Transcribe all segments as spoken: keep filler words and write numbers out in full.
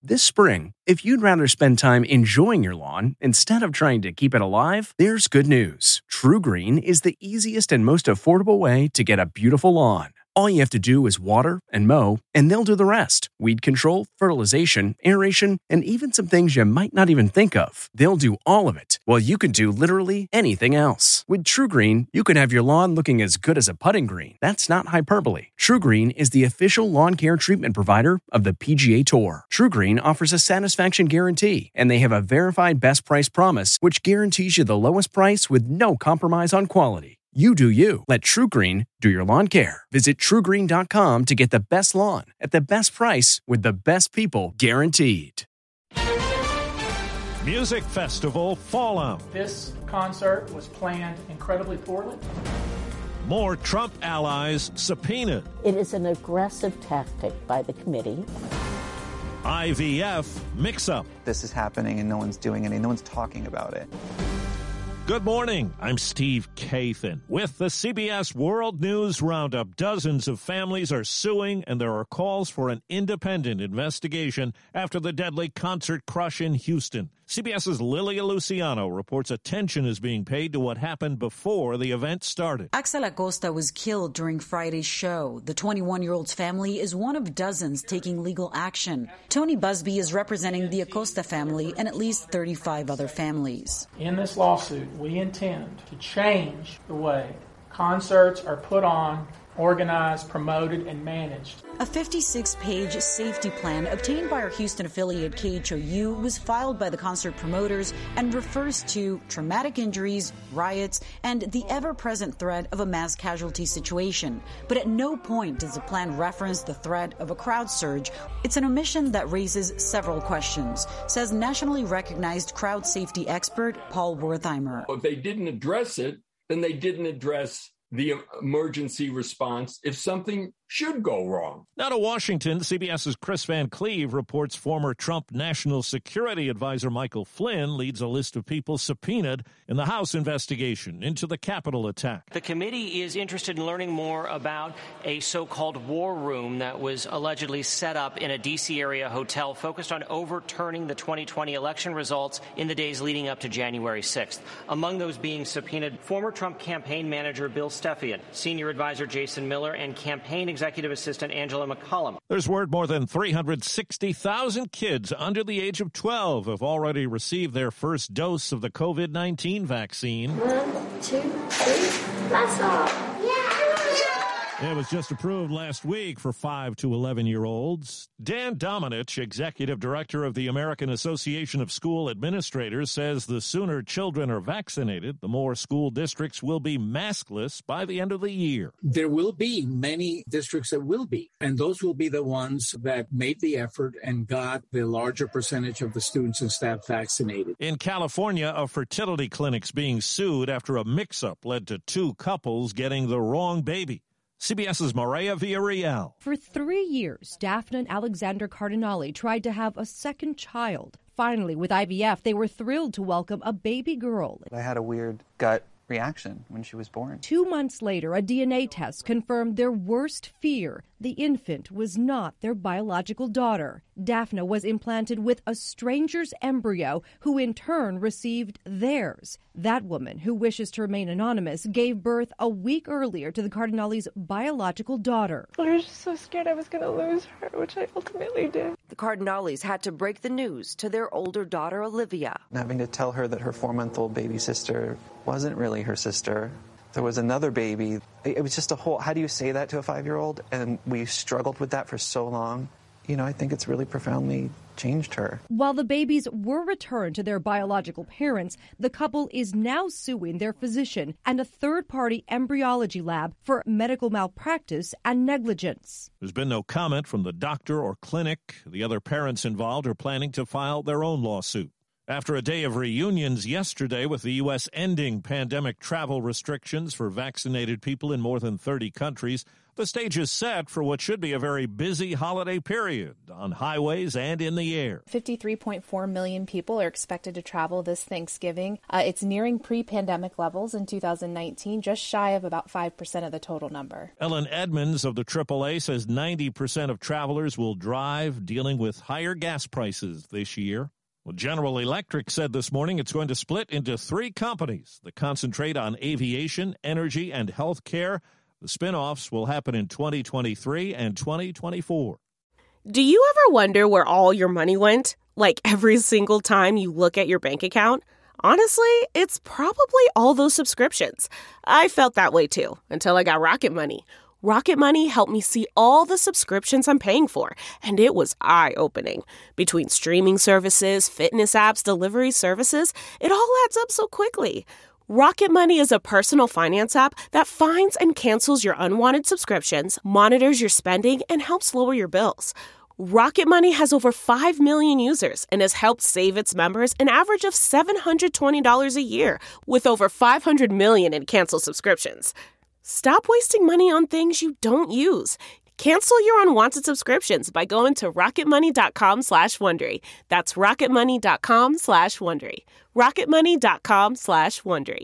This spring, if you'd rather spend time enjoying your lawn instead of trying to keep it alive, there's good news. TruGreen is the easiest and most affordable way to get a beautiful lawn. All you have to do is water and mow, and they'll do the rest. Weed control, fertilization, aeration, and even some things you might not even think of. They'll do all of it, while you can do literally anything else. With TruGreen, you can have your lawn looking as good as a putting green. That's not hyperbole. TruGreen is the official lawn care treatment provider of the P G A Tour. TruGreen offers a satisfaction guarantee, and they have a verified best price promise, which guarantees you the lowest price with no compromise on quality. You do you. Let TruGreen do your lawn care. Visit True Green dot com to get the best lawn at the best price with the best people guaranteed. Music Festival Fallout. This concert was planned incredibly poorly. More Trump allies subpoenaed. It is an aggressive tactic by the committee. I V F mix-up. This is happening and no one's doing anything. No one's talking about it. Good morning. I'm Steve Kathan. With the C B S World News Roundup, dozens of families are suing, and there are calls for an independent investigation after the deadly concert crush in Houston. CBS's Lilia Luciano reports attention is being paid to what happened before the event started. Axel Acosta was killed during Friday's show. The twenty-one-year-old's family is one of dozens taking legal action. Tony Busby is representing the Acosta family and at least thirty-five other families. In this lawsuit, we intend to change the way concerts are put on, organized, promoted, and managed. A fifty-six page safety plan obtained by our Houston affiliate K H O U was filed by the concert promoters and refers to traumatic injuries, riots, and the ever-present threat of a mass casualty situation. But at no point does the plan reference the threat of a crowd surge. It's an omission that raises several questions, says nationally recognized crowd safety expert Paul Wertheimer. If they didn't address it, then they didn't address the emergency response if something should go wrong. Now to Washington, CBS's Chris Van Cleve reports former Trump National Security Advisor Michael Flynn leads a list of people subpoenaed in the House investigation into the Capitol attack. The committee is interested in learning more about a so-called war room that was allegedly set up in a D C area hotel focused on overturning the twenty twenty election results in the days leading up to January sixth. Among those being subpoenaed, former Trump campaign manager Bill Stepien, senior advisor Jason Miller, and campaign executive assistant Angela McCollum. There's word more than three hundred sixty thousand kids under the age of twelve have already received their first dose of the COVID nineteen vaccine. One, two, three, that's all. It was just approved last week for five to eleven-year-olds. Dan Domenech, executive director of the American Association of School Administrators, says the sooner children are vaccinated, the more school districts will be maskless by the end of the year. There will be many districts that will be, and those will be the ones that made the effort and got the larger percentage of the students and staff vaccinated. In California, a fertility clinic's being sued after a mix-up led to two couples getting the wrong baby. CBS's Maria Villarreal. For three years, Daphne and Alexander Cardinale tried to have a second child. Finally, with I V F, they were thrilled to welcome a baby girl. I had a weird gut reaction when she was born. Two months later, a D N A test confirmed their worst fear. The infant was not their biological daughter. Daphne was implanted with a stranger's embryo, who in turn received theirs. That woman, who wishes to remain anonymous, gave birth a week earlier to the Cardinale's biological daughter. I was just so scared I was going to lose her, which I ultimately did. The Cardinales had to break the news to their older daughter, Olivia. Having to tell her that her four-month-old baby sister wasn't really her sister. There was another baby. It was just a whole, how do you say that to a five-year-old? And we struggled with that for so long. You know, I think it's really profoundly changed her. While the babies were returned to their biological parents, the couple is now suing their physician and a third-party embryology lab for medical malpractice and negligence. There's been no comment from the doctor or clinic. The other parents involved are planning to file their own lawsuit. After a day of reunions yesterday with the U S ending pandemic travel restrictions for vaccinated people in more than thirty countries, The stage is set for what should be a very busy holiday period on highways and in the air. fifty-three point four million people are expected to travel this Thanksgiving. Uh, it's nearing pre-pandemic levels in two thousand nineteen, just shy of about five percent of the total number. Ellen Edmonds of the triple A says ninety percent of travelers will drive, dealing with higher gas prices this year. Well, General Electric said this morning it's going to split into three companies that concentrate on aviation, energy, and health care. The spinoffs will happen in twenty twenty-three and twenty twenty-four. Do you ever wonder where all your money went? Like every single time you look at your bank account? Honestly, it's probably all those subscriptions. I felt that way too, until I got Rocket Money. Rocket Money helped me see all the subscriptions I'm paying for, and it was eye-opening. Between streaming services, fitness apps, delivery services, it all adds up so quickly. Rocket Money is a personal finance app that finds and cancels your unwanted subscriptions, monitors your spending, and helps lower your bills. Rocket Money has over five million users and has helped save its members an average of seven hundred twenty dollars a year, with over five hundred million in canceled subscriptions. Stop wasting money on things you don't use. Cancel your unwanted subscriptions by going to rocketmoney.com slash Wondery. That's rocketmoney.com slash Wondery. rocketmoney.com slash Wondery.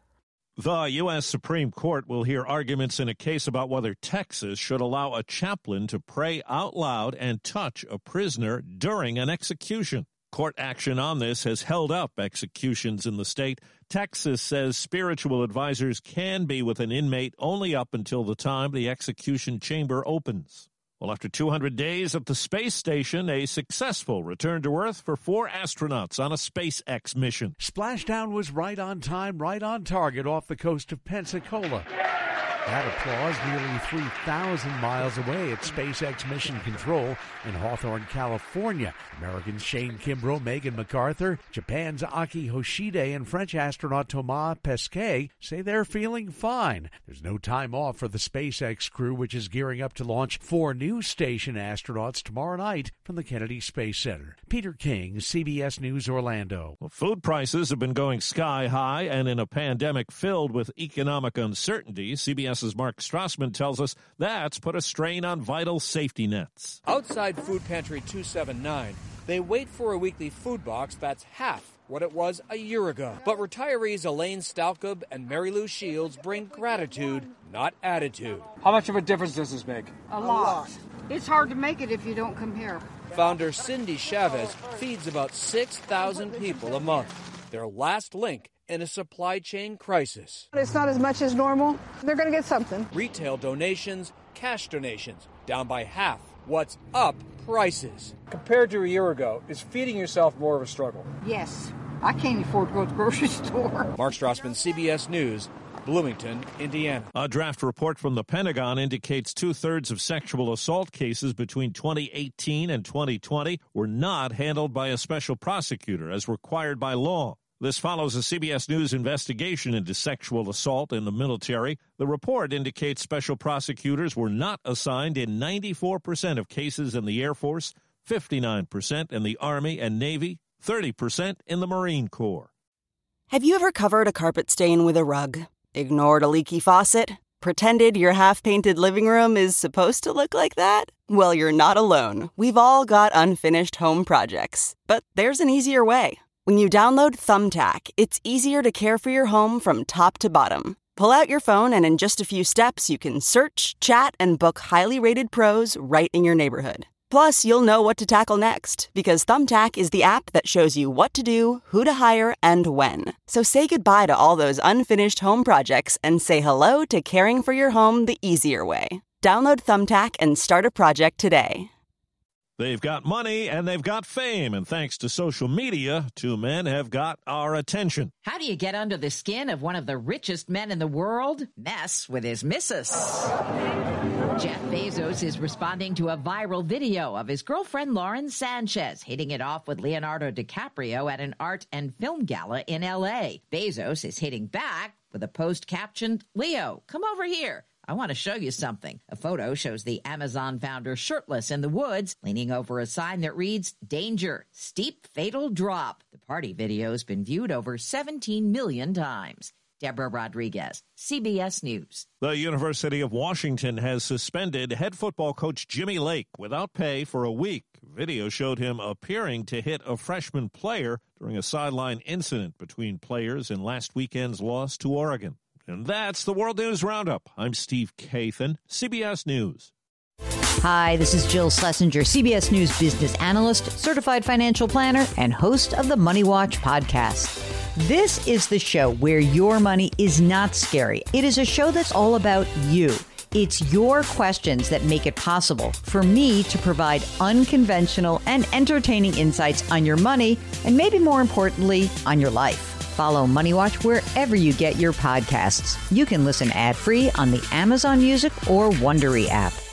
The U S Supreme Court will hear arguments in a case about whether Texas should allow a chaplain to pray out loud and touch a prisoner during an execution. Court action on this has held up executions in the state. Texas says spiritual advisors can be with an inmate only up until the time the execution chamber opens. Well, after two hundred days at the space station, a successful return to Earth for four astronauts on a SpaceX mission. Splashdown was right on time, right on target off the coast of Pensacola. That applause nearly three thousand miles away at SpaceX Mission Control in Hawthorne, California. Americans Shane Kimbrough, Megan MacArthur, Japan's Aki Hoshide, and French astronaut Thomas Pesquet say they're feeling fine. There's no time off for the SpaceX crew, which is gearing up to launch four new station astronauts tomorrow night from the Kennedy Space Center. Peter King, C B S News, Orlando. Well, food prices have been going sky high, and in a pandemic filled with economic uncertainty, C B S Mark Strassman tells us that's put a strain on vital safety nets. Outside Food Pantry two seventy-nine, they wait for a weekly food box that's half what it was a year ago. But retirees Elaine Stalkub and Mary Lou Shields bring gratitude, not attitude. How much of a difference does this make? A lot. It's hard to make it if you don't come here. Founder Cindy Chavez feeds about six thousand people a month. Their last link in a supply chain crisis. It's not as much as normal. They're going to get something. Retail donations, cash donations, down by half. What's up? Prices. Compared to a year ago, is feeding yourself more of a struggle? Yes. I can't afford to go to the grocery store. Mark Strassman, C B S News, Bloomington, Indiana. A draft report from the Pentagon indicates two-thirds of sexual assault cases between twenty eighteen and twenty twenty were not handled by a special prosecutor as required by law. This follows a C B S News investigation into sexual assault in the military. The report indicates special prosecutors were not assigned in ninety-four percent of cases in the Air Force, fifty-nine percent in the Army and Navy, thirty percent in the Marine Corps. Have you ever covered a carpet stain with a rug? Ignored a leaky faucet? Pretended your half-painted living room is supposed to look like that? Well, you're not alone. We've all got unfinished home projects. But there's an easier way. When you download Thumbtack, it's easier to care for your home from top to bottom. Pull out your phone and in just a few steps, you can search, chat, and book highly rated pros right in your neighborhood. Plus, you'll know what to tackle next because Thumbtack is the app that shows you what to do, who to hire, and when. So say goodbye to all those unfinished home projects and say hello to caring for your home the easier way. Download Thumbtack and start a project today. They've got money and they've got fame, and thanks to social media, two men have got our attention. How do you get under the skin of one of the richest men in the world? Mess with his missus. Jeff Bezos is responding to a viral video of his girlfriend Lauren Sanchez hitting it off with Leonardo DiCaprio at an art and film gala in L A. Bezos is hitting back with a post captioned, "Leo, come over here. I want to show you something." A photo shows the Amazon founder shirtless in the woods, leaning over a sign that reads, "Danger, steep fatal drop." The party video has been viewed over seventeen million times. Deborah Rodriguez, C B S News. The University of Washington has suspended head football coach Jimmy Lake without pay for a week. Video showed him appearing to hit a freshman player during a sideline incident between players in last weekend's loss to Oregon. And that's the World News Roundup. I'm Steve Kathan, C B S News. Hi, this is Jill Schlesinger, C B S News business analyst, certified financial planner, and host of the Money Watch podcast. This is the show where your money is not scary. It is a show that's all about you. It's your questions that make it possible for me to provide unconventional and entertaining insights on your money, and maybe more importantly, on your life. Follow Money Watch wherever you get your podcasts. You can listen ad-free on the Amazon Music or Wondery app.